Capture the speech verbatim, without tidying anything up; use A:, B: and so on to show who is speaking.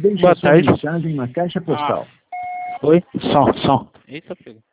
A: Deixe
B: Boa
A: sua
B: tarde.
A: mensagem na caixa postal.
B: Oi, som, som. Eita, pegou.